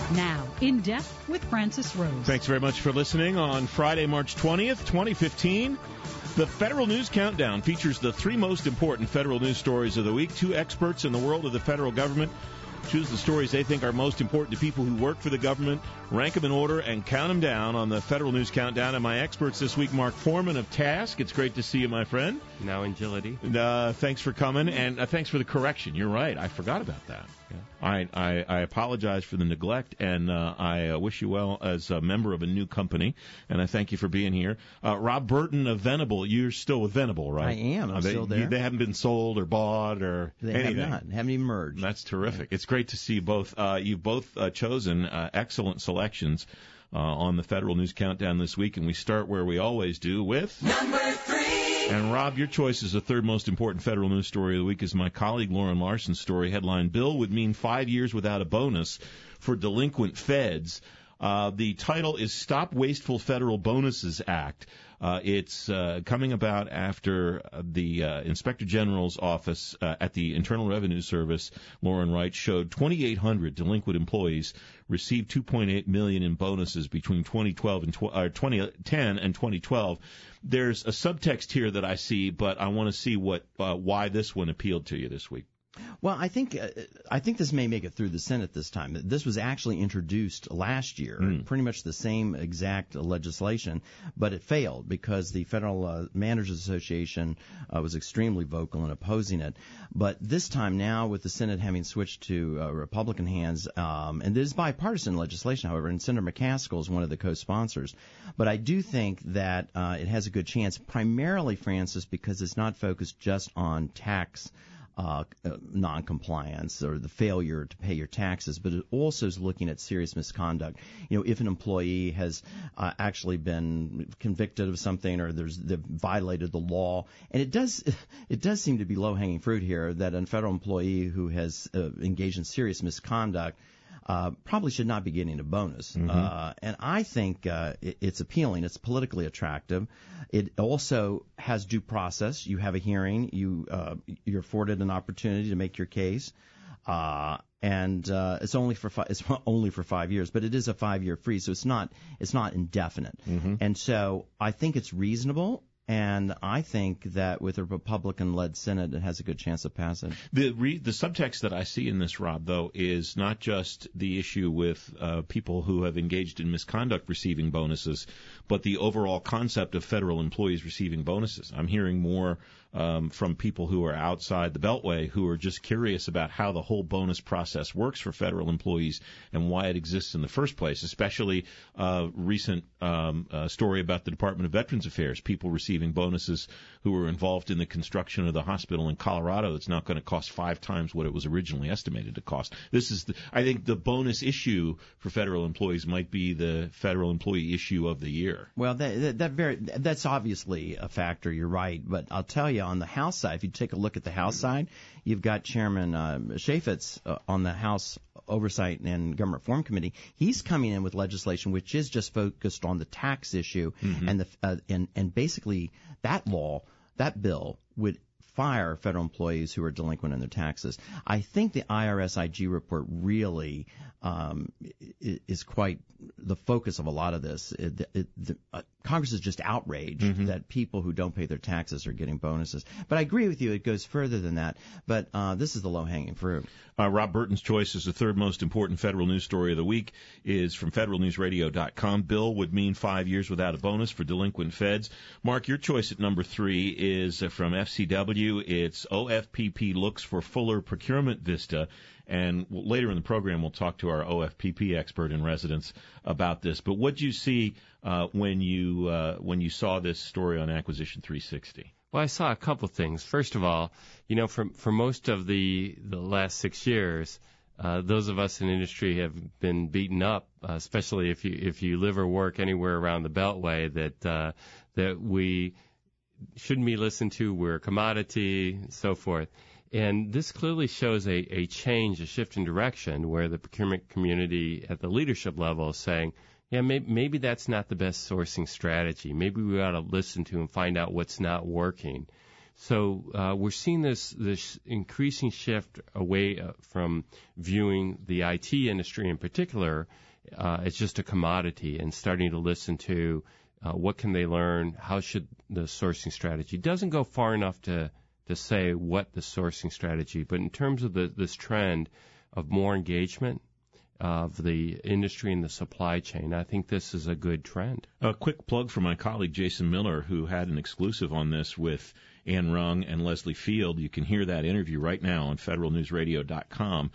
Now, In Depth with Francis Rose. Thanks very much for listening on Friday, March 20th, 2015. The Federal News Countdown features the three most important federal news stories of the week. Two experts in the world of the federal government choose the stories they think are most important to people who work for the government, rank them in order, and count them down on the Federal News Countdown. And my experts this week, Mark Foreman of Task. It's great to see you, my friend. Now in Agility. Thanks for coming, and thanks for the correction. You're right. I forgot about that. Yeah. I apologize for the neglect, and I wish you well as a member of a new company, and I thank you for being here. Rob Burton of Venable. You're still with Venable, right? I am. I'm still there. They haven't been sold or bought or anything? They have not. Haven't even merged. That's terrific. It's great to see you both. You've both chosen excellent selections on the Federal News Countdown this week, and we start where we always do with... Number 3! And, Rob, your choice is the third most important federal news story of the week is my colleague Lauren Larson's story, headline, Bill would mean 5 years without a bonus for delinquent feds. The title is Stop Wasteful Federal Bonuses Act. It's coming about after the Inspector General's office at the Internal Revenue Service, Lauren Wright, showed 2,800 delinquent employees received $2.8 million in bonuses between 2010 and 2012. There's a subtext here that I see, but I want to see why this one appealed to you this week. Well, I think this may make it through the Senate this time. This was actually introduced last year, pretty much the same exact legislation, but it failed because the Federal Managers Association was extremely vocal in opposing it. But this time now, with the Senate having switched to Republican hands, and this is bipartisan legislation, however, and Senator McCaskill is one of the co-sponsors. But I do think that it has a good chance, primarily, Francis, because it's not focused just on tax non-compliance or the failure to pay your taxes, but it also is looking at serious misconduct. You know, if an employee has actually been convicted of something or they've violated the law, and it does seem to be low-hanging fruit here that a federal employee who has engaged in serious misconduct probably should not be getting a bonus. And I think it's appealing. It's politically attractive. It also has due process. You have a hearing. You're afforded an opportunity to make your case. And it's only for 5 years, but it is a 5-year freeze, so it's not indefinite. And so I think it's reasonable. And I think that with a Republican-led Senate, it has a good chance of passing. The subtext that I see in this, Rob, though, is not just the issue with people who have engaged in misconduct receiving bonuses, but the overall concept of federal employees receiving bonuses. I'm hearing more from people who are outside the Beltway who are just curious about how the whole bonus process works for federal employees and why it exists in the first place, especially recent story about the Department of Veterans Affairs, people receiving bonuses who were involved in the construction of the hospital in Colorado that's not going to cost 5 times what it was originally estimated to cost. I think the bonus issue for federal employees might be the federal employee issue of the year. Well, that's obviously a factor. You're right, but I'll tell you, on the House side, if you take a look at the House side, you've got Chairman Chaffetz on the House Oversight and Government Reform Committee. He's coming in with legislation which is just focused on the tax issue, and basically that bill would fire federal employees who are delinquent in their taxes. I think the IRS IG report really is quite the focus of a lot of this. Congress is just outraged that people who don't pay their taxes are getting bonuses. But I agree with you, it goes further than that. But this is the low-hanging fruit. Rob Burton's choice is the third most important federal news story of the week is from federalnewsradio.com. Bill would mean 5 years without a bonus for delinquent feds. Mark, your choice at number 3 is from FCW. It's OFPP looks for fuller procurement vista. And later in the program, we'll talk to our OFPP expert in residence about this. But what did you see when you saw this story on Acquisition 360? Well, I saw a couple things. First of all, for most of the last 6 years, those of us in industry have been beaten up, especially if you live or work anywhere around the Beltway, that we shouldn't be listened to. We're a commodity, and so forth. And this clearly shows a change, a shift in direction where the procurement community at the leadership level is saying, yeah, maybe that's not the best sourcing strategy. Maybe we ought to listen to and find out what's not working. So we're seeing this increasing shift away from viewing the IT industry in particular as just a commodity and starting to listen to what can they learn, how should the sourcing strategy. It doesn't go far enough to say what the sourcing strategy, but in terms of this trend of more engagement of the industry and the supply chain, I think this is a good trend. A quick plug for my colleague Jason Miller, who had an exclusive on this with Ann Rung and Leslie Field. You can hear that interview right now on federalnewsradio.com.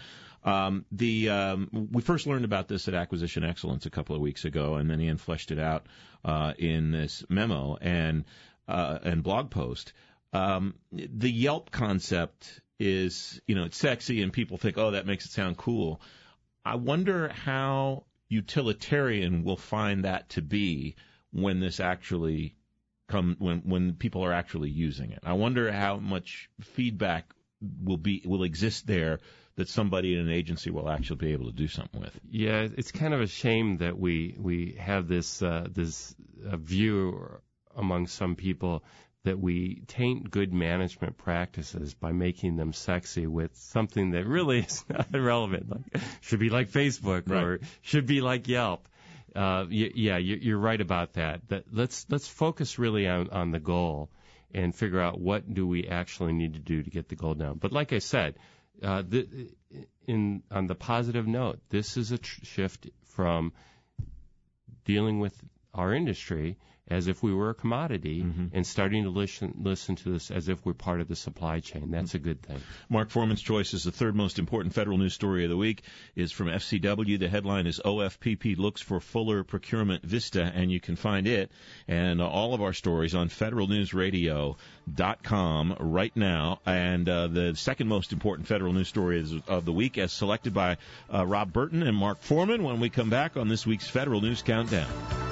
We first learned about this at Acquisition Excellence a couple of weeks ago, and then Ian fleshed it out in this memo and blog post. The Yelp concept is, it's sexy, and people think, oh, that makes it sound cool. I wonder how utilitarian we'll find that to be when this actually when people are actually using it. I wonder how much feedback will exist there that somebody in an agency will actually be able to do something with. Yeah, it's kind of a shame that we have this view among some people that we taint good management practices by making them sexy with something that really is not relevant. Like, should be like Facebook, right, or should be like Yelp. You're right about that. Let's focus really on the goal and figure out what do we actually need to do to get the goal down. But like I said, on the positive note, this is a shift from dealing with our industry as if we were a commodity, and starting to listen to this as if we're part of the supply chain. That's a good thing. Mark Foreman's Choice is the third most important federal news story of the week, is from FCW. The headline is OFPP looks for fuller procurement vista, and you can find it and all of our stories on federalnewsradio.com right now. And the second most important federal news story of the week, as selected by Rob Burton and Mark Foreman, when we come back on this week's Federal News Countdown.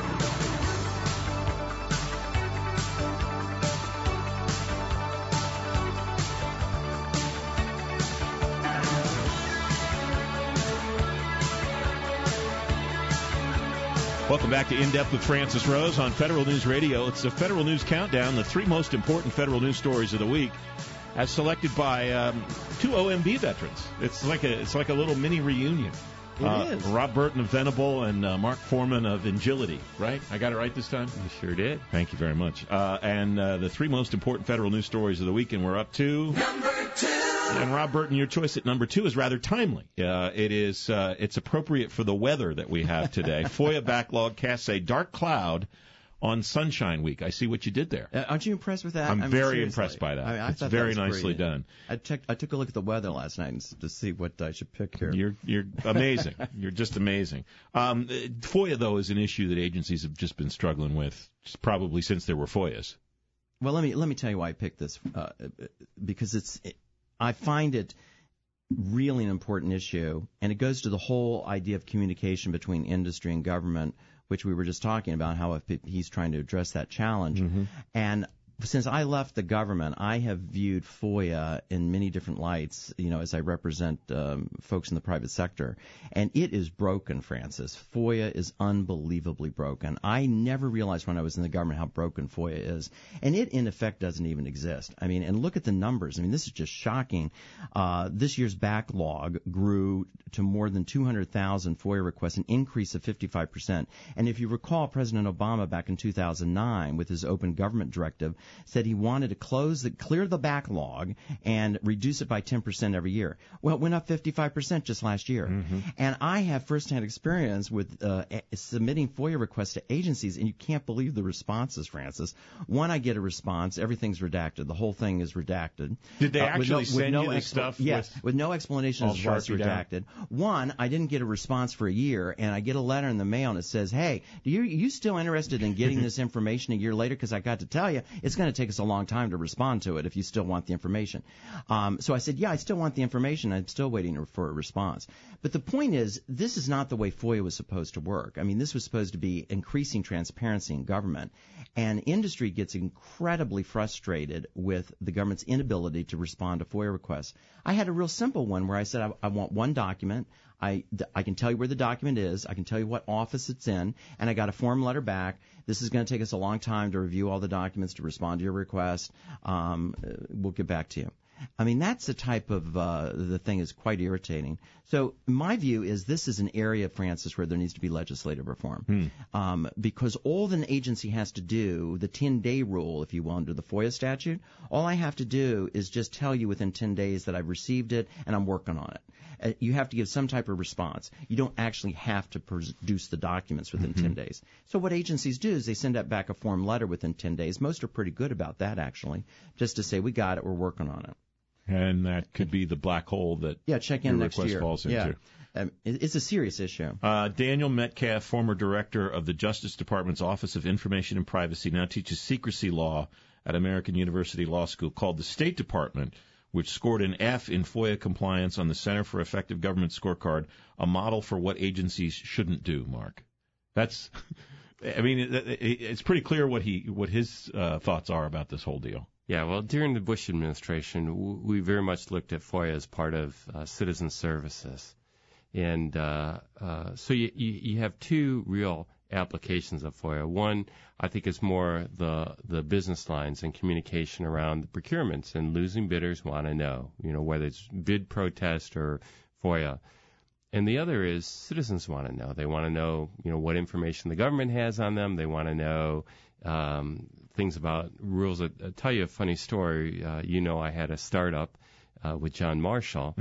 Welcome back to In Depth with Francis Rose on Federal News Radio. It's the Federal News Countdown, the three most important federal news stories of the week, as selected by two OMB veterans. It's like a little mini reunion. It is. Rob Burton of Venable and Mark Foreman of Ingility, right? I got it right this time? You sure did. Thank you very much. And the three most important federal news stories of the week, and we're up to... Number 2. And Rob Burton, your choice at number 2 is rather timely. It's appropriate for the weather that we have today. FOIA backlog casts a dark cloud on Sunshine Week. I see what you did there. Aren't you impressed with that? I'm very seriously impressed by that. I it's thought very that was nicely brilliant. done. I took a look at the weather last night to see what I should pick here. You're amazing. You're just amazing. FOIA, though, is an issue that agencies have just been struggling with probably since there were FOIAs. Well, let me tell you why I picked this, because I find it really an important issue, and it goes to the whole idea of communication between industry and government, which we were just talking about, how he's trying to address that challenge. And since I left the government, I have viewed FOIA in many different lights, as I represent folks in the private sector. And it is broken, Francis. FOIA is unbelievably broken. I never realized when I was in the government how broken FOIA is. And it, in effect, doesn't even exist. And look at the numbers. This is just shocking. This year's backlog grew to more than 200,000 FOIA requests, an increase of 55%. And if you recall, President Obama back in 2009, with his open government directive, said he wanted to clear the backlog and reduce it by 10% every year. Well, it went up 55% just last year. And I have firsthand experience with submitting FOIA requests to agencies, and you can't believe the responses, Francis. One, I get a response, everything's redacted. The whole thing is redacted. Did they actually send you the stuff? Yes, with no explanation as to why it's redacted. One, I didn't get a response for a year, and I get a letter in the mail, and it says, hey, are you still interested in getting this information a year later? Because I got to tell you, it's going to take us a long time to respond to it if you still want the information. So I said, yeah, I still want the information. I'm still waiting for a response. But the point is, this is not the way FOIA was supposed to work. This was supposed to be increasing transparency in government. And industry gets incredibly frustrated with the government's inability to respond to FOIA requests. I had a real simple one where I said, I want one document. I can tell you where the document is. I can tell you what office it's in, and I got a form letter back. This is going to take us a long time to review all the documents, to respond to your request. We'll get back to you. I mean, that's the type of the thing is quite irritating. So my view is this is an area, Francis, where there needs to be legislative reform. Because all an agency has to do, the 10-day rule, if you will, under the FOIA statute, all I have to do is just tell you within 10 days that I've received it and I'm working on it. You have to give some type of response. You don't actually have to produce the documents within 10 days. So what agencies do is they send out back a form letter within 10 days. Most are pretty good about that, actually, just to say, we got it, we're working on it. And that could be the black hole that check in your next request year. falls into. It's a serious issue. Daniel Metcalf, former director of the Justice Department's Office of Information and Privacy, now teaches secrecy law at American University Law School, called the State Department, which scored an F in FOIA compliance on the Center for Effective Government scorecard, a model for what agencies shouldn't do, Mark. That's, I mean, it's pretty clear what his thoughts are about this whole deal. Yeah, well, during the Bush administration, we very much looked at FOIA as part of citizen services. And so you have two real applications of FOIA. One, I think, is more the business lines and communication around the procurements, and losing bidders want to know, whether it's bid protest or FOIA. And the other is citizens want to know. They want to know, what information the government has on them. They want to know things about rules. I'll tell you a funny story. I had a startup with John Marshall,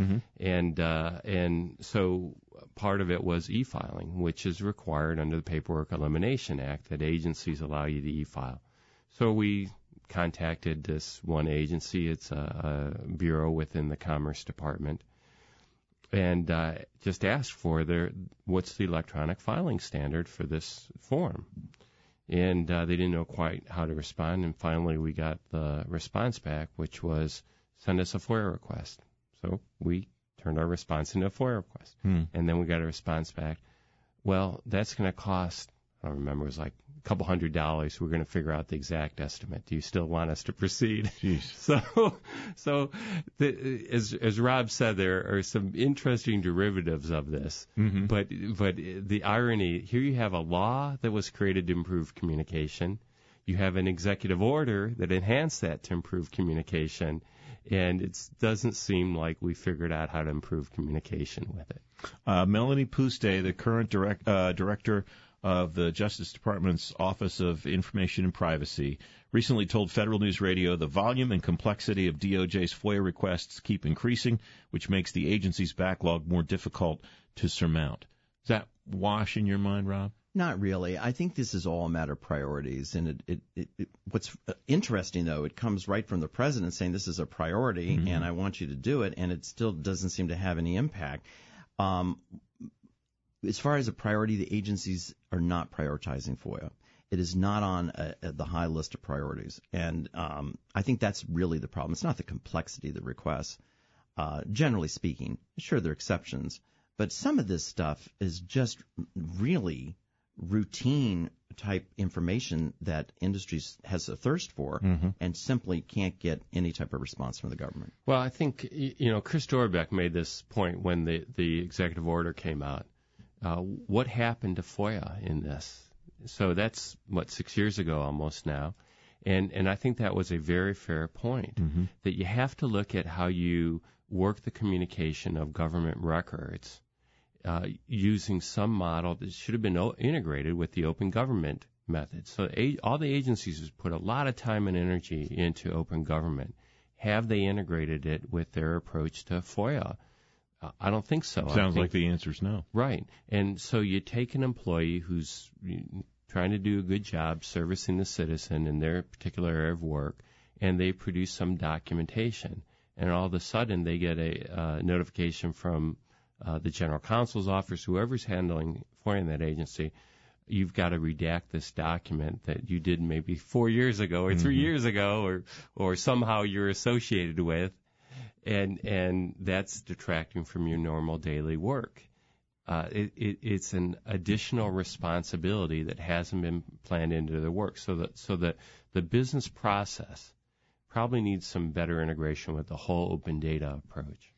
and so part of it was e-filing, which is required under the Paperwork Elimination Act, that agencies allow you to e-file. So we contacted this one agency. It's a bureau within the Commerce Department, and just asked for what's the electronic filing standard for this form. And they didn't know quite how to respond, and finally we got the response back, which was, send us a FOIA request. So we turned our response into a FOIA request. And then we got a response back, well, that's going to cost, I don't remember, it was like a couple $100. We're going to figure out the exact estimate. Do you still want us to proceed? Jeez. So as Rob said, there are some interesting derivatives of this. But the irony, here you have a law that was created to improve communication. You have an executive order that enhanced that to improve communication. And it doesn't seem like we figured out how to improve communication with it. Melanie Puste, the current director of the Justice Department's Office of Information and Privacy, recently told Federal News Radio the volume and complexity of DOJ's FOIA requests keep increasing, which makes the agency's backlog more difficult to surmount. Does that wash in your mind, Rob? Not really. I think this is all a matter of priorities. And what's interesting, though, it comes right from the president saying this is a priority and I want you to do it, and it still doesn't seem to have any impact. As far as a priority, the agencies are not prioritizing FOIA. It is not on the high list of priorities. And I think that's really the problem. It's not the complexity of the requests. Generally speaking, sure, there are exceptions, but some of this stuff is just really routine type information that industries has a thirst for and simply can't get any type of response from the government. Well, I think, Chris Dorbeck made this point when the executive order came out. What happened to FOIA in this? So that's, 6 years ago almost now. And I think that was a very fair point, that you have to look at how you work the communication of government records using some model that should have been integrated with the open government method. So all the agencies have put a lot of time and energy into open government. Have they integrated it with their approach to FOIA? I don't think so. Sounds like the answer is no. Right. And so you take an employee who's trying to do a good job servicing the citizen in their particular area of work, and they produce some documentation. And all of a sudden they get a notification from the general counsel's office, whoever's handling FOIA in that agency, you've got to redact this document that you did maybe 4 years ago or 3 years ago or somehow you're associated with. And that's detracting from your normal daily work. It's an additional responsibility that hasn't been planned into the work. So that the business process probably needs some better integration with the whole open data approach.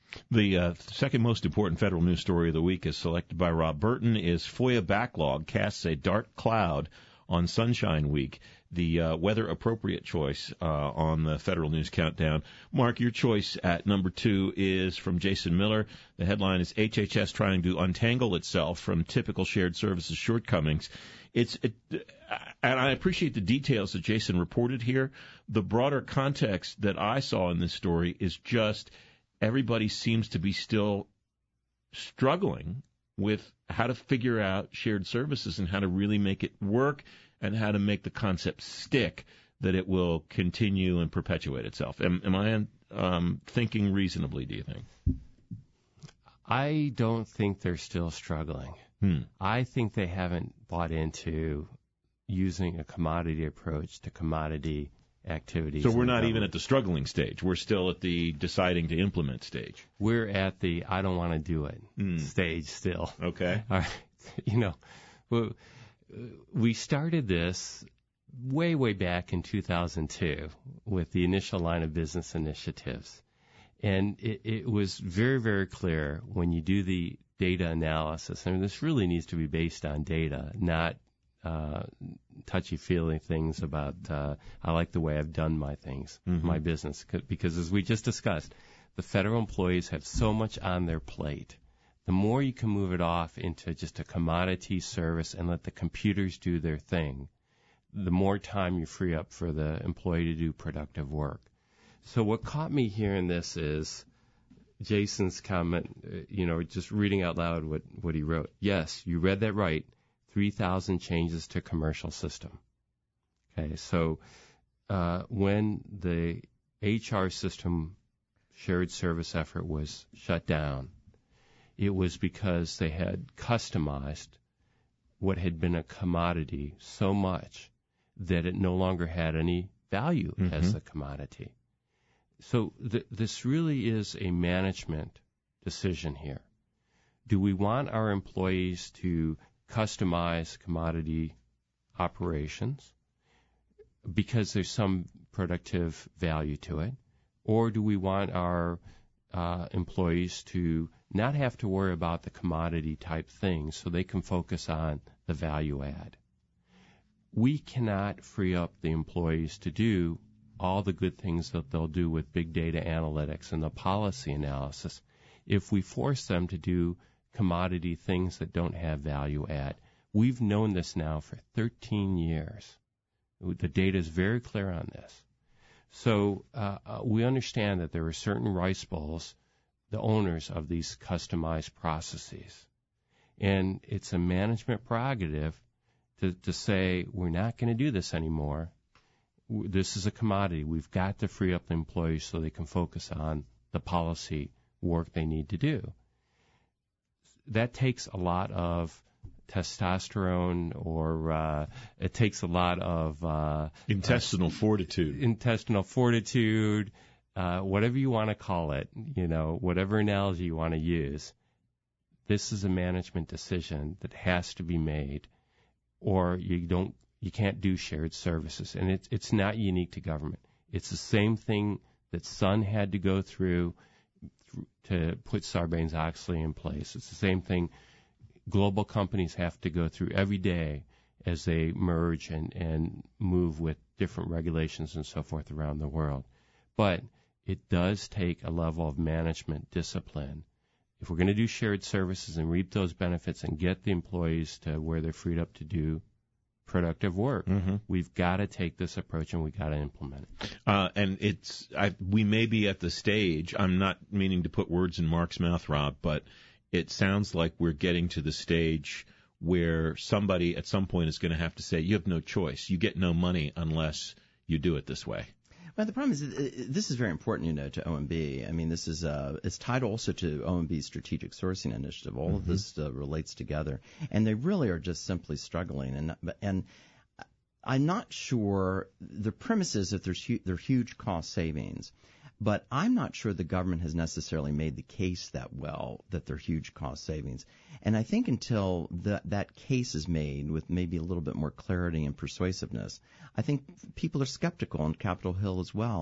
The second most important federal news story of the week, is selected by Rob Burton, is FOIA backlog casts a dark cloud on Sunshine Week, the weather-appropriate choice on the Federal News Countdown. Mark, your choice at number 2 is from Jason Miller. The headline is HHS trying to untangle itself from typical shared services shortcomings. And I appreciate the details that Jason reported here. The broader context that I saw in this story is just everybody seems to be still struggling with how to figure out shared services and how to really make it work and how to make the concept stick, that it will continue and perpetuate itself. Am I thinking reasonably, do you think? I don't think they're still struggling. I think they haven't bought into using a commodity approach to commodity activities. So we're not even at the struggling stage. We're still at the deciding to implement stage. We're at the I don't want to do it stage still. Okay. All right. We started this way, way back in 2002 with the initial line of business initiatives. And it was very, very clear when you do the data analysis. I mean, this really needs to be based on data, not touchy-feely things about I like the way I've done my things, my business. Because as we just discussed, the federal employees have so much on their plate. The more you can move it off into just a commodity service and let the computers do their thing, the more time you free up for the employee to do productive work. So what caught me here in this is Jason's comment, just reading out loud what he wrote. Yes, you read that right. 3,000 changes to commercial system. Okay, so when the HR system shared service effort was shut down, it was because they had customized what had been a commodity so much that it no longer had any value as a commodity. So this really is a management decision here. Do we want our employees to customize commodity operations because there's some productive value to it? Or do we want our employees to not have to worry about the commodity type things so they can focus on the value add? We cannot free up the employees to do all the good things that they'll do with big data analytics and the policy analysis if we force them to do commodity things that don't have value add. We've known this now for 13 years. The data is very clear on this. So we understand that there are certain rice bowls, the owners of these customized processes. And it's a management prerogative to say, we're not going to do this anymore. This is a commodity. We've got to free up the employees so they can focus on the policy work they need to do. That takes a lot of testosterone, or it takes a lot of intestinal fortitude. Whatever you want to call it, whatever analogy you want to use. This is a management decision that has to be made, or you can't do shared services. And it's not unique to government. It's the same thing that Sun had to go through to put Sarbanes-Oxley in place. It's the same thing global companies have to go through every day as they merge and move with different regulations and so forth around the world. But it does take a level of management discipline. If we're going to do shared services and reap those benefits and get the employees to where they're freed up to do productive work, we've got to take this approach and we've got to implement it. And we may be at the stage, I'm not meaning to put words in Mark's mouth, Rob, but it sounds like we're getting to the stage where somebody at some point is going to have to say, you have no choice. You get no money unless you do it this way. Well, the problem is this is very important, to OMB. I mean, this is it's tied also to OMB's strategic sourcing initiative. All of this relates together, and they really are just simply struggling. And I'm not sure the premise is that there are huge cost savings, but I'm not sure the government has necessarily made the case that well that there are huge cost savings. And I think until that case is made with maybe a little bit more clarity and persuasiveness, I think people are skeptical on Capitol Hill as well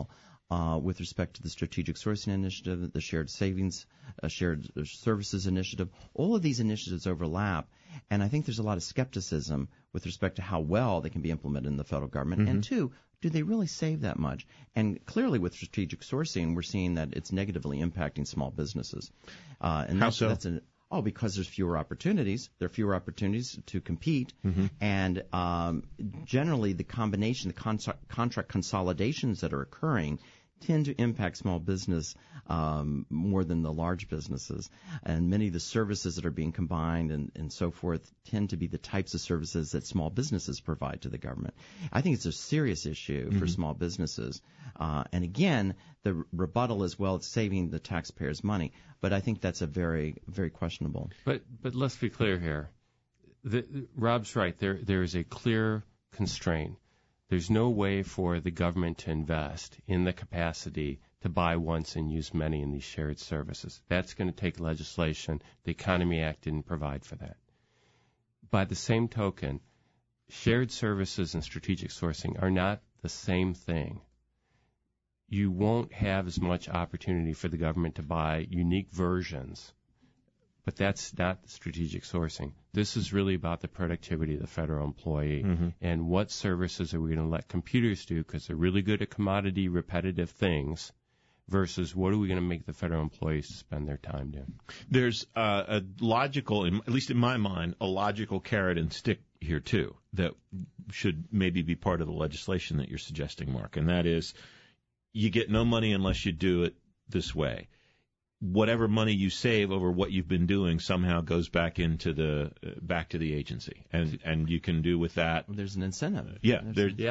with respect to the Strategic Sourcing Initiative, the Shared Savings, Shared Services Initiative. All of these initiatives overlap, and I think there's a lot of skepticism with respect to how well they can be implemented in the federal government. And two, do they really save that much? And clearly with strategic sourcing, we're seeing that it's negatively impacting small businesses. How so? Because there's fewer opportunities. There are fewer opportunities to compete. And generally the combination, the contract consolidations that are occurring tend to impact small business more than the large businesses. And many of the services that are being combined and so forth tend to be the types of services that small businesses provide to the government. I think it's a serious issue for small businesses. And again, the rebuttal is, well, it's saving the taxpayers' money. But I think that's a very, very questionable. But let's be clear here. Rob's right. There is a clear constraint. There's no way for the government to invest in the capacity to buy once and use many in these shared services. That's going to take legislation. The Economy Act didn't provide for that. By the same token, shared services and strategic sourcing are not the same thing. You won't have as much opportunity for the government to buy unique versions, but that's not strategic sourcing. This is really about the productivity of the federal employee and what services are we going to let computers do because they're really good at commodity, repetitive things versus what are we going to make the federal employees spend their time doing. There's a logical, at least in my mind, a logical carrot and stick here, too, that should maybe be part of the legislation that you're suggesting, Mark, and that is you get no money unless you do it this way. Whatever money you save over what you've been doing somehow goes back into back to the agency, and you can do with that. There's an incentive. Yeah,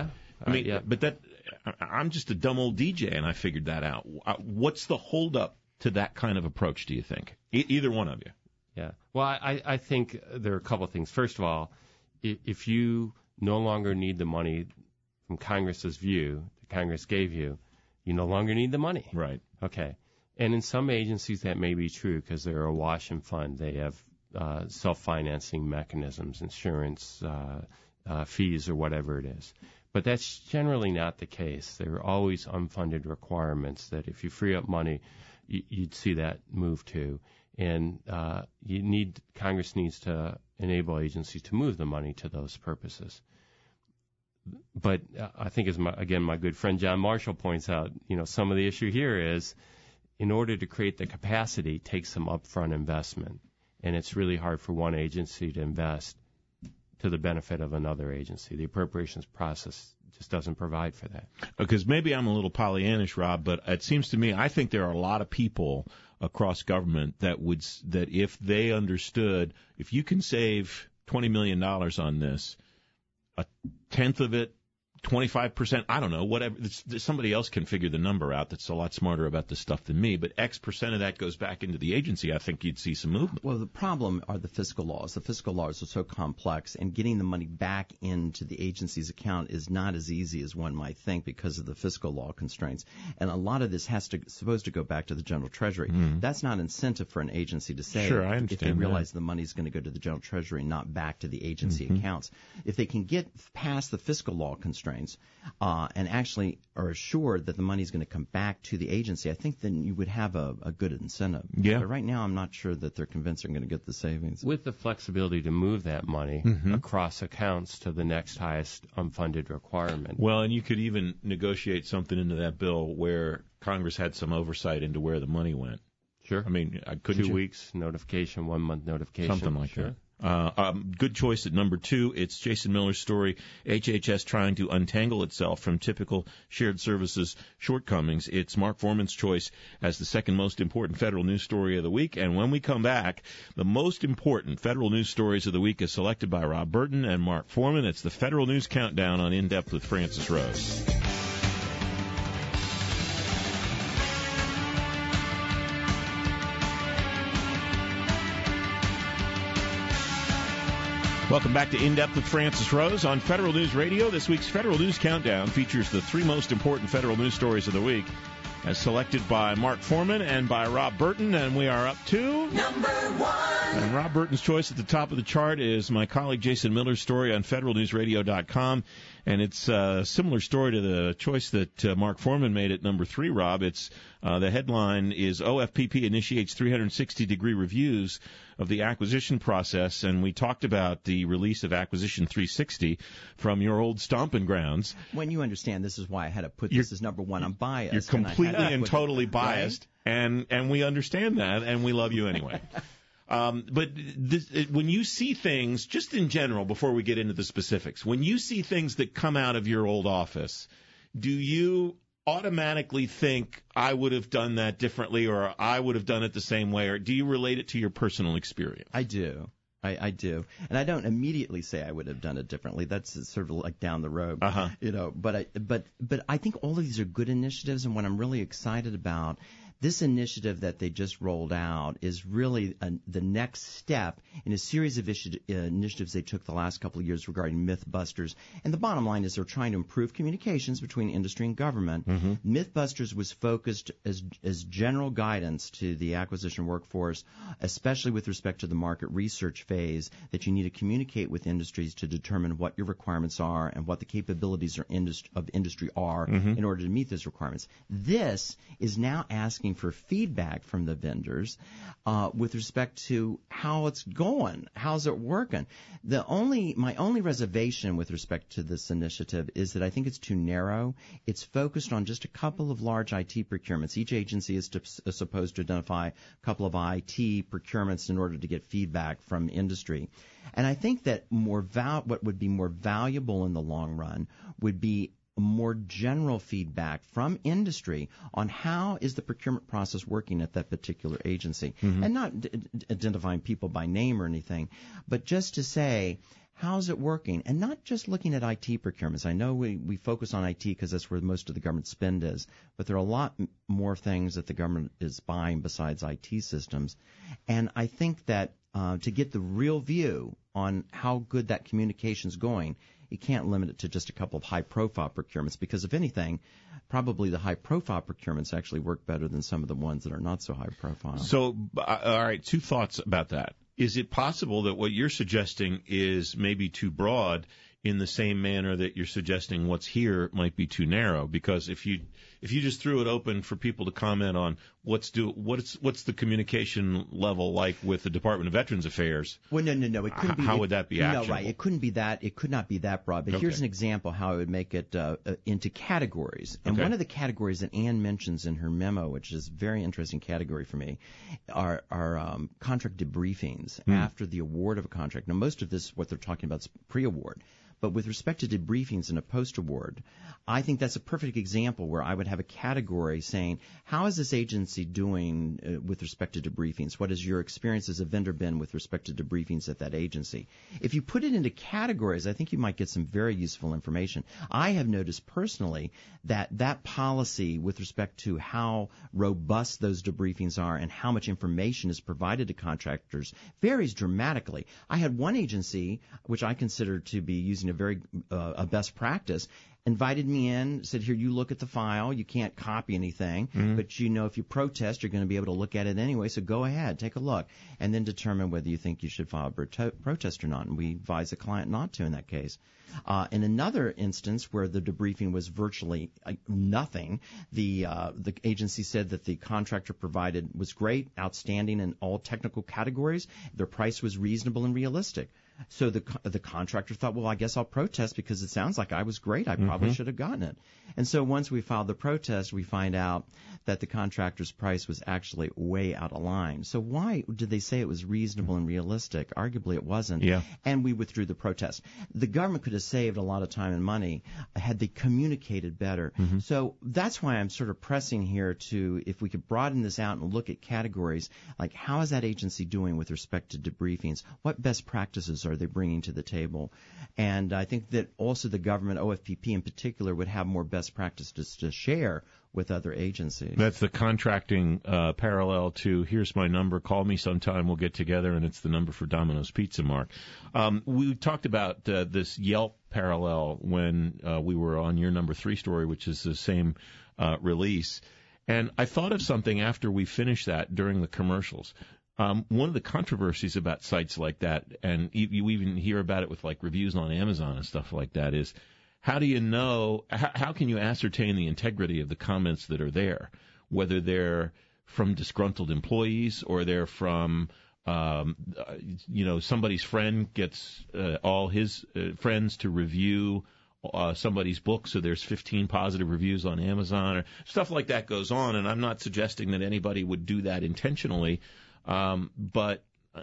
But I'm just a dumb old DJ, and I figured that out. What's the holdup to that kind of approach? Do you think either one of you? Yeah. Well, I think there are a couple of things. First of all, if you no longer need the money from Congress's view that Congress gave you, you no longer need the money. Right. Okay. And in some agencies that may be true because they're awash in fund. They have self-financing mechanisms, insurance, fees, or whatever it is. But that's generally not the case. There are always unfunded requirements that if you free up money, you'd see that move to. And Congress needs to enable agencies to move the money to those purposes. But I think, as my good friend John Marshall points out, some of the issue here is, in order to create the capacity, takes some upfront investment. And it's really hard for one agency to invest to the benefit of another agency. The appropriations process just doesn't provide for that. Because maybe I'm a little Pollyannish, Rob, but it seems to me, I think there are a lot of people across government that if they understood, if you can save $20 million on this, a tenth of it, 25%, I don't know, whatever. Somebody else can figure the number out that's a lot smarter about this stuff than me, but X percent of that goes back into the agency. I think you'd see some movement. Well, the problem are the fiscal laws. The fiscal laws are so complex, and getting the money back into the agency's account is not as easy as one might think because of the fiscal law constraints. And a lot of this supposed to go back to the General Treasury. That's not incentive for an agency to say sure, I understand if they realize the money is going to go to the General Treasury, not back to the agency accounts. If they can get past the fiscal law constraints, and actually are assured that the money is going to come back to the agency, I think then you would have a good incentive. Yeah. But right now, I'm not sure that they're convinced they're going to get the savings. With the flexibility to move that money across accounts to the next highest unfunded requirement. Well, and you could even negotiate something into that bill where Congress had some oversight into where the money went. Sure. I mean, couldn't 2 weeks notification, 1 month notification. Something like sure. that. Good choice at number 2. It's Jason Miller's story, HHS trying to untangle itself from typical shared services shortcomings. It's Mark Foreman's choice as the second most important federal news story of the week. And when we come back, the most important federal news stories of the week is selected by Rob Burton and Mark Foreman. It's the Federal News Countdown on In Depth with Francis Rose. Welcome back to In Depth with Francis Rose on Federal News Radio. This week's Federal News Countdown features the 3 most important federal news stories of the week, as selected by Mark Foreman and by Rob Burton, and we are up to... Number 1. And Rob Burton's choice at the top of the chart is my colleague Jason Miller's story on federalnewsradio.com. And it's a similar story to the choice that Mark Foreman made at number 3, Rob. It's the headline is OFPP initiates 360-degree reviews of the acquisition process. And we talked about the release of Acquisition 360 from your old stomping grounds. When you understand, this is why I had to put this as number 1. I'm biased. You're completely and totally biased. Right? And we understand that, and we love you anyway. But when you see things, just in general, before we get into the specifics, when you see things that come out of your old office, do you automatically think, I would have done that differently, or I would have done it the same way, or do you relate it to your personal experience? I do. I do. And I don't immediately say I would have done it differently. That's sort of like down the road. You know, but I think all of these are good initiatives, and what I'm really excited about, this initiative that they just rolled out is really the next step in a series of initiatives they took the last couple of years regarding Mythbusters. And the bottom line is they're trying to improve communications between industry and government. Mythbusters was focused as general guidance to the acquisition workforce, especially with respect to the market research phase, that you need to communicate with industries to determine what your requirements are and what the capabilities of industry are in order to meet those requirements. This is now asking for feedback from the vendors with respect to how it's going, how's it working. My only reservation with respect to this initiative is that I think it's too narrow. It's focused on just a couple of large IT procurements. Each agency is supposed to identify a couple of IT procurements in order to get feedback from industry. And I think that what would be more valuable in the long run would be more general feedback from industry on how is the procurement process working at that particular agency. And not identifying people by name or anything, but just to say, how's it working? And not just looking at IT procurements. I know we focus on IT because that's where most of the government spend is, but there are a lot more things that the government is buying besides IT systems. And I think that to get the real view on how good that communication's going, you can't limit it to just a couple of high-profile procurements because, if anything, probably the high-profile procurements actually work better than some of the ones that are not so high-profile. So, all right, 2 thoughts about that. Is it possible that what you're suggesting is maybe too broad in the same manner that you're suggesting what's here might be too narrow? Because if you just threw it open for people to comment on what's the communication level like with the Department of Veterans Affairs? Well, no. It couldn't be. How would that be actionable? No, right. It couldn't be that. It could not be that broad. But here's an example how I would make it into categories. And one of the categories that Ann mentions in her memo, which is a very interesting category for me, are contract debriefings after the award of a contract. Now, most of this, what they're talking about, is pre-award. But with respect to debriefings in a post-award, I think that's a perfect example where I would have a category saying, how is this agency doing with respect to debriefings? What has your experience as a vendor been with respect to debriefings at that agency? If you put it into categories, I think you might get some very useful information. I have noticed personally that policy with respect to how robust those debriefings are and how much information is provided to contractors varies dramatically. I had one agency, which I consider to be using a best practice, invited me in, said, here, you look at the file. You can't copy anything, but if you protest, you're going to be able to look at it anyway, so go ahead, take a look, and then determine whether you think you should file a protest or not. And we advise the client not to in that case. In another instance where the debriefing was virtually nothing, the agency said that the contractor provided was great, outstanding in all technical categories. Their price was reasonable and realistic. So the contractor thought, well, I guess I'll protest because it sounds like I was great. I probably should have gotten it. And so once we filed the protest, we find out that the contractor's price was actually way out of line. So why did they say it was reasonable and realistic? Arguably it wasn't. Yeah. And we withdrew the protest. The government could have saved a lot of time and money had they communicated better. So that's why I'm sort of pressing here to, if we could broaden this out and look at categories, like how is that agency doing with respect to debriefings? What best practices are they bringing to the table? And I think that also the government, OFPP in particular, would have more best practices to share with other agencies. That's the contracting parallel to, here's my number, call me sometime, we'll get together, and it's the number for Domino's Pizza, Mark. We talked about this Yelp parallel when we were on your number 3 story, which is the same release. And I thought of something after we finished that during the commercials. One of the controversies about sites like that, and you even hear about it with like reviews on Amazon and stuff like that, is how do you know, how can you ascertain the integrity of the comments that are there, whether they're from disgruntled employees or they're from, somebody's friend gets all his friends to review somebody's book, so there's 15 positive reviews on Amazon, or stuff like that goes on, and I'm not suggesting that anybody would do that intentionally, but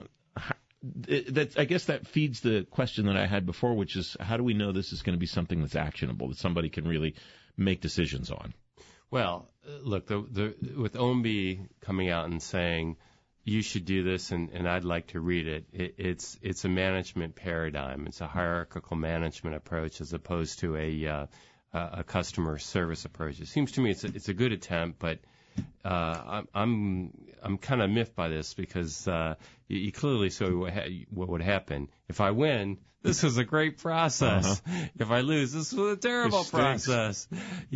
I guess that feeds the question that I had before, which is how do we know this is going to be something that's actionable, that somebody can really make decisions on? Well, look, with OMB coming out and saying you should do this, and I'd like to read it. It's a management paradigm. It's a hierarchical management approach as opposed to a customer service approach. It seems to me it's a good attempt, but I'm kind of miffed by this because you clearly saw what would happen if I win. This was a great process. Uh-huh. If I lose, this was a terrible process.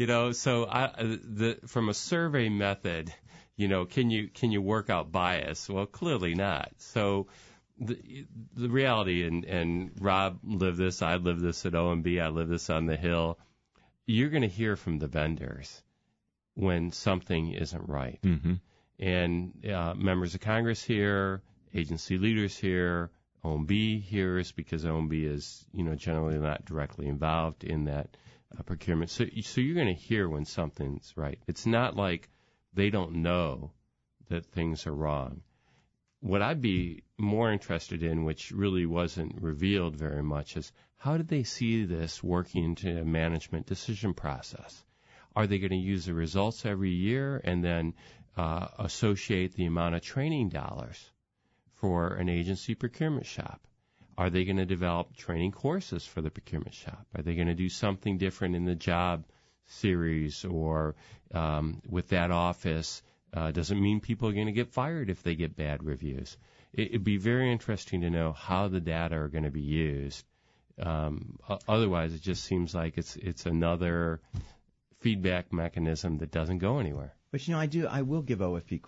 So from a survey method, can you work out bias? Well, clearly not. So the reality, and Rob lived this, I lived this at OMB, I lived this on the Hill. You're going to hear from the vendors when something isn't right. Mm-hmm. And members of Congress hear, agency leaders hear, OMB hears, because OMB is, generally not directly involved in that procurement. So you're going to hear when something's right. It's not like they don't know that things are wrong. What I'd be more interested in, which really wasn't revealed very much, is how did they see this working into a management decision process? Are they going to use the results every year and then associate the amount of training dollars for an agency procurement shop? Are they going to develop training courses for the procurement shop? Are they going to do something different in the job series or with that office? Doesn't mean people are going to get fired if they get bad reviews. It'd be very interesting to know how the data are going to be used. Otherwise, it just seems like it's another feedback mechanism that doesn't go anywhere. But I will give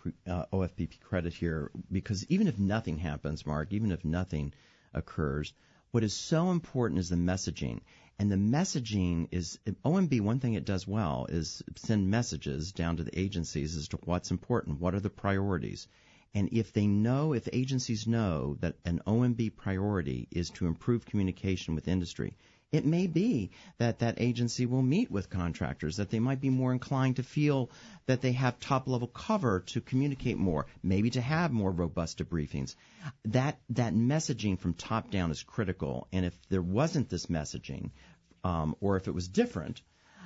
OFPP credit here, because even if nothing happens, Mark, even if nothing occurs, what is so important is the messaging. And the messaging is, OMB, one thing it does well is send messages down to the agencies as to what's important, what are the priorities. And if agencies know that an OMB priority is to improve communication with industry, it may be that agency will meet with contractors, that they might be more inclined to feel that they have top-level cover to communicate more, maybe to have more robust debriefings. That messaging from top down is critical, and if there wasn't this messaging, or if it was different,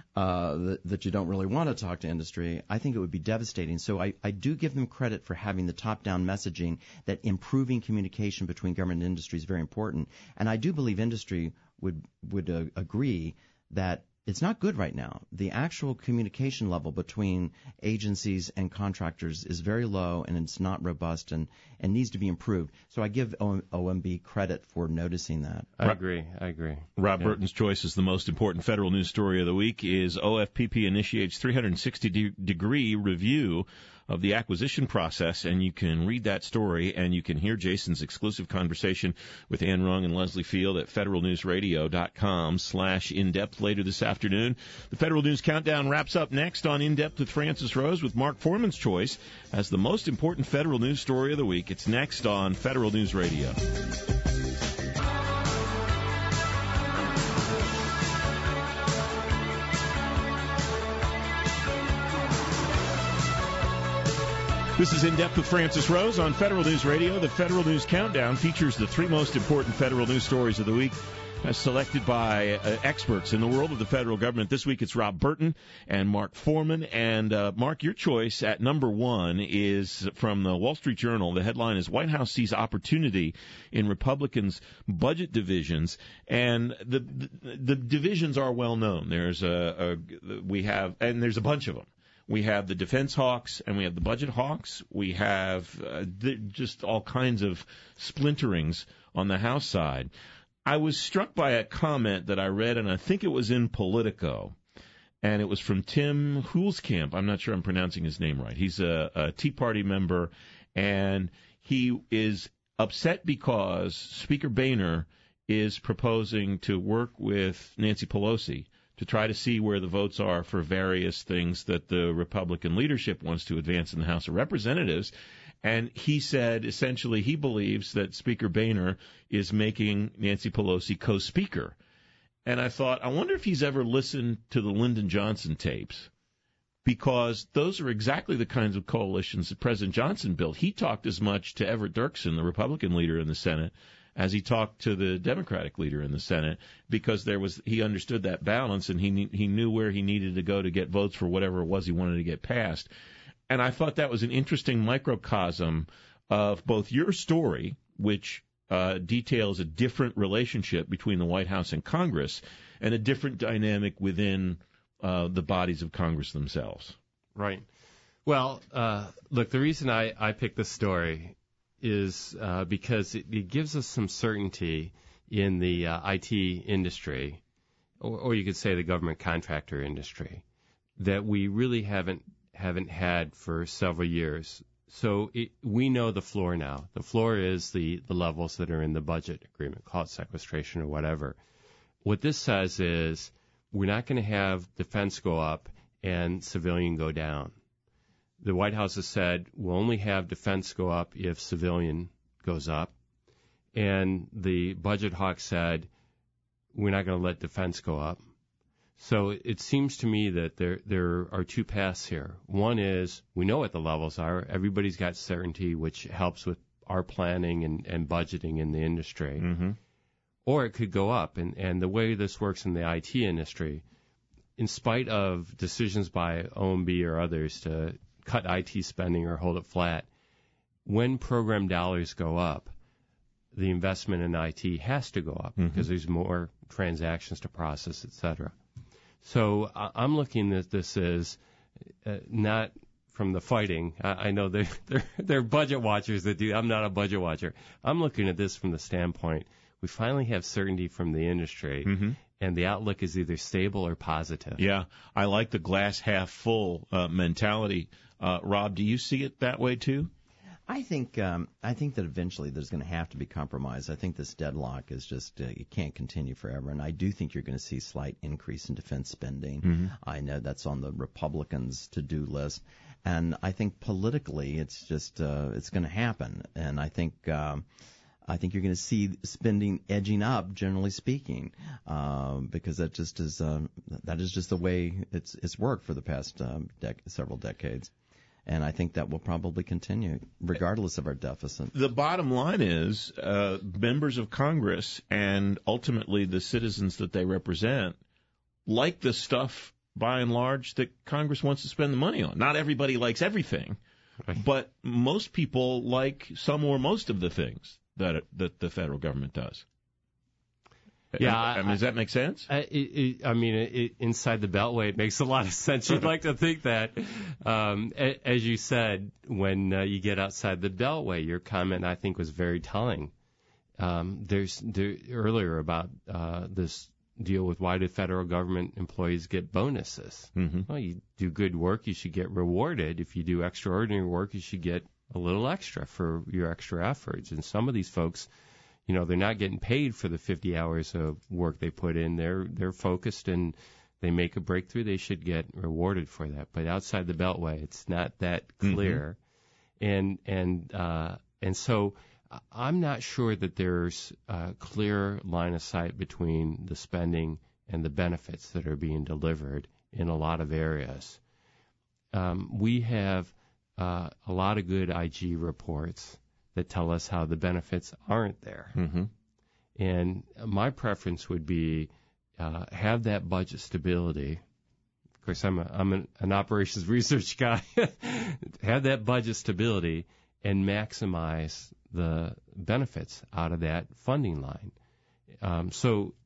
that you don't really want to talk to industry, I think it would be devastating. So I do give them credit for having the top-down messaging that improving communication between government and industry is very important. And I do believe industry would agree that it's not good right now. The actual communication level between agencies and contractors is very low, and it's not robust and needs to be improved. So I give OMB credit for noticing that. I agree. Rob Burton's choice is the most important federal news story of the week is OFPP initiates 360-degree review of the acquisition process, and you can read that story and you can hear Jason's exclusive conversation with Ann Rung and Leslie Field at federalnewsradio.com/in-depth later this afternoon. The Federal News Countdown wraps up next on In-Depth with Francis Rose with Mark Foreman's choice as the most important federal news story of the week. It's next on Federal News Radio. This is In-Depth with Francis Rose on Federal News Radio. The Federal News Countdown features the three most important federal news stories of the week as selected by experts in the world of the federal government. This week it's Rob Burton and Mark Foreman. And, Mark, your choice at number one is from the Wall Street Journal. The headline is White House Sees Opportunity in Republicans' Budget Divisions. And the divisions are well known. There's there's a bunch of them. We have the defense hawks and we have the budget hawks. We have just all kinds of splinterings on the House side. I was struck by a comment that I read, and I think it was in Politico, and it was from Tim Huelskamp. I'm not sure I'm pronouncing his name right. He's a Tea Party member, and he is upset because Speaker Boehner is proposing to work with Nancy Pelosi to try to see where the votes are for various things that the Republican leadership wants to advance in the House of Representatives. And he said, essentially, he believes that Speaker Boehner is making Nancy Pelosi co-speaker. And I thought, I wonder if he's ever listened to the Lyndon Johnson tapes, because those are exactly the kinds of coalitions that President Johnson built. He talked as much to Everett Dirksen, the Republican leader in the Senate, as he talked to the Democratic leader in the Senate, because he understood that balance, and he knew where he needed to go to get votes for whatever it was he wanted to get passed. And I thought that was an interesting microcosm of both your story, which details a different relationship between the White House and Congress, and a different dynamic within the bodies of Congress themselves. Right. Well, look, the reason I picked this story is because it gives us some certainty in the IT industry, or you could say the government contractor industry, that we really haven't had for several years. So we know the floor now. The floor is the levels that are in the budget agreement, call it sequestration or whatever. What this says is we're not going to have defense go up and civilian go down. The White House has said we'll only have defense go up if civilian goes up. And the budget hawk said we're not going to let defense go up. So it seems to me that there are two paths here. One is we know what the levels are. Everybody's got certainty, which helps with our planning and budgeting in the industry. Mm-hmm. Or it could go up. And the way this works in the IT industry, in spite of decisions by OMB or others to cut IT spending or hold it flat, when program dollars go up, the investment in IT has to go up because there's more transactions to process, et cetera. So I'm looking at this as not from the fighting. I know they're budget watchers that do. I'm not a budget watcher. I'm looking at this from the standpoint we finally have certainty from the industry, and the outlook is either stable or positive. Yeah, I like the glass half full mentality. Rob, do you see it that way too? I think that eventually there's going to have to be compromise. I think this deadlock is just it can't continue forever, and I do think you're going to see slight increase in defense spending. I know that's on the Republicans' to-do list, and I think politically it's just it's going to happen, and I think you're going to see spending edging up, generally speaking, because that is just the way it's worked for the past several decades. And I think that will probably continue, regardless of our deficit. The bottom line is members of Congress and ultimately the citizens that they represent like the stuff, by and large, that Congress wants to spend the money on. Not everybody likes everything, but most people like some or most of the things that the federal government does. Yeah, I mean, does that make sense? Inside the Beltway, it makes a lot of sense. You'd like to think that. As you said, when you get outside the Beltway, your comment, I think, was very telling. Earlier about this deal with why do federal government employees get bonuses? Well, you do good work, you should get rewarded. If you do extraordinary work, you should get a little extra for your extra efforts. And some of these folks, they're not getting paid for the 50 hours of work they put in. They're focused and they make a breakthrough. They should get rewarded for that. But outside the Beltway, it's not that clear. And so I'm not sure that there's a clear line of sight between the spending and the benefits that are being delivered in a lot of areas. We have a lot of good IG reports that tell us how the benefits aren't there. And my preference would be have that budget stability. Of course, I'm an operations research guy. Have that budget stability and maximize the benefits out of that funding line. So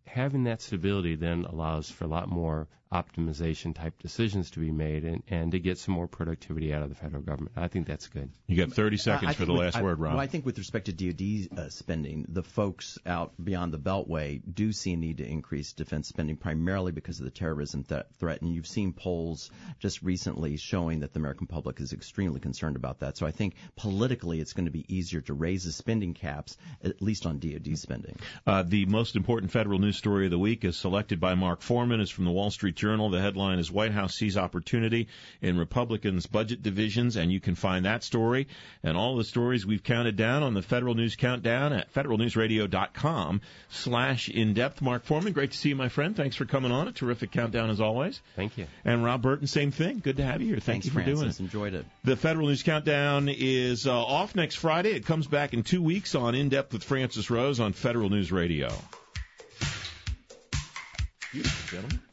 having that stability then allows for a lot more optimization type decisions to be made and to get some more productivity out of the federal government. I think that's good. You got 30 seconds for the last word, Rob. Well, I think with respect to DoD spending, the folks out beyond the Beltway do see a need to increase defense spending primarily because of the terrorism threat. And you've seen polls just recently showing that the American public is extremely concerned about that. So I think politically it's going to be easier to raise the spending caps, at least on DoD spending. The most important federal news story of the week is selected by Mark Foreman. It's from the Wall Street Journal. The headline is White House Sees Opportunity in Republicans' Budget Divisions, and you can find that story and all the stories we've counted down on the Federal News Countdown at federalnewsradio.com/in-depth. Mark Foreman, great to see you, my friend. Thanks for coming on. A terrific countdown as always. Thank you. And Rob Burton, same thing. Good to have you here. Thanks you for Francis. doing it. Enjoyed it. The Federal News Countdown is off next Friday. It comes back in 2 weeks on In-Depth with Francis Rose on Federal News Radio. Beautiful, gentlemen.